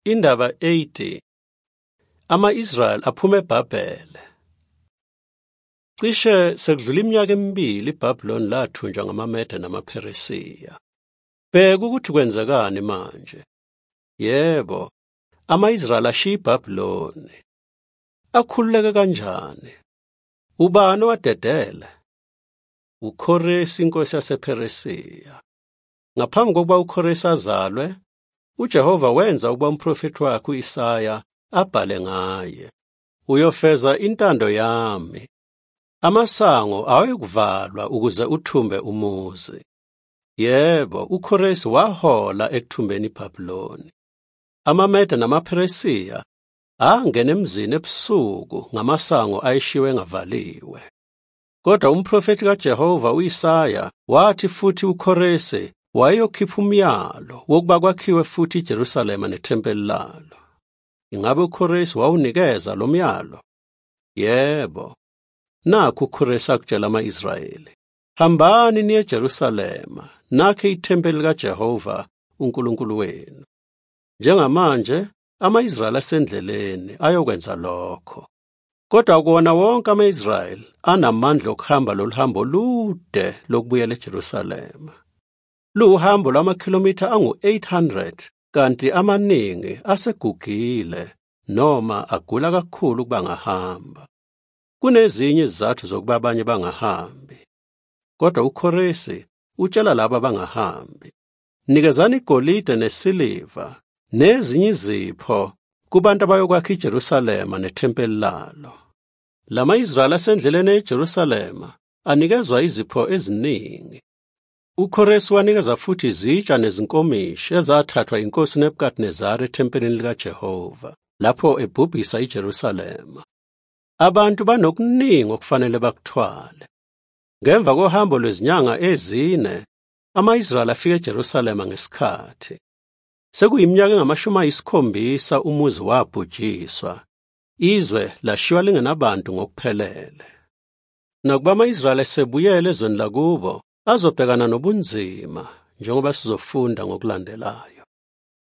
Indaba 80. Ama-Israyeli aphuma eBhabhele. Cishe sekudlula iminyaka emibili iBhabhiloni lathunjwa ngamaMede namaPheresiya. Bheka ukuthi kwenzekani manje. Yebo, ama-Israyeli ashiya iBhabhiloni. Akhululeke kanjani? Ubani owadedele? uKhoresi inkosi yasePheresiya. Ngaphambi kokuba uKhoresi azalwe, uJehova wenza ukuba umprofeti wakhe u-Isaya abhale ngaye. Uyofeza intando yami. Amasango awayekuvalwa ukuze uthumbe umuzi. Yebo, uKhoresi wahola ekuthumbeni iBhabhiloni. AmaMede namaPheresiya angena emzini ebusuku ngamasango ayishiwe engavaliwe. Kodwa umprofeti kaJehova u-Isaya wathi futhi uKhoresi wayeyokhipha umyalo wokuba kwakhiwe futhi iJerusalema nethempeli lalo. Ingabe uKhoresi wawunikeza lo myalo? Yebo. Nakhu uKhoresi akutshela ama-Israyeli, hambani niye eJerusalema, nakhe ithempeli kaJehova uNkulunkulu wenu. Njengamanje ama-Israyeli asendleleni ayokwenza lokho. Kodwa kuwona wonke ama-Israyeli anamandla okuhamba loluhambo olude lokubuyela eJerusalema. Luhambo lwamakhilomitha angu-800 kanti amaningi asegugile noma agula kakhulu ukuba ngahamba. Kunezinye izizathu zokuba abanye bangahambi. Kodwa uKhoresi utshela labo abangahambi, nikezani igolide nesiliva nezinye izipho kubantu abayokwakha iJerusalema nethempeli lalo. Lama-Israyeli asendleleni eJerusalema anikezwa izipho eziningi. uKhoresi wanikeza futhi izitsha nezinkomishi ezathathwa inkosi uNebukadinezari ethempelini likaJehova lapho ebhubhisa iJerusalema. Abantu banokuningi okufanele bakuthwale. Ngemva kohambo lwezinyanga ezine, ama-Israyeli afika eJerusalema ngesikhathi. Sekuyiminyaka engama-70 umuzi wabhujiswa. Izwe lashiywa lingenabantu ngokuphelele. Nakuba ama-Israyeli esebuyele ezweni lakubo, azobhekana nobunzima njengoba sizofunda ngokulandelayo.